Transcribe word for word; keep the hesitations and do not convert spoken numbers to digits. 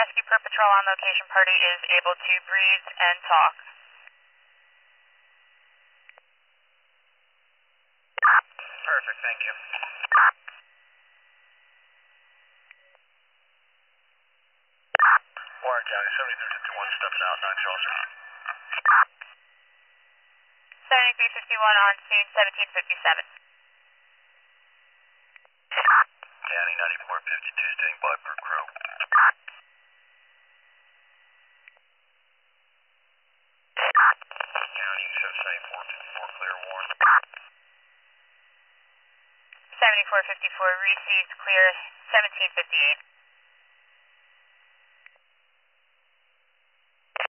rescue per patrol on location. Party is able to breathe and talk. Perfect, thank you. Warren County, seventy-three fifty-one, stepping out, nine Chaucer. seventy-three fifty-one on scene, seventeen fifty-seven. County, ninety-four fifty-two, staying by per crew. County, show seventy-four fifty-four, clear, Warren. seventy-four fifty-four received, clear, seventeen fifty-eight.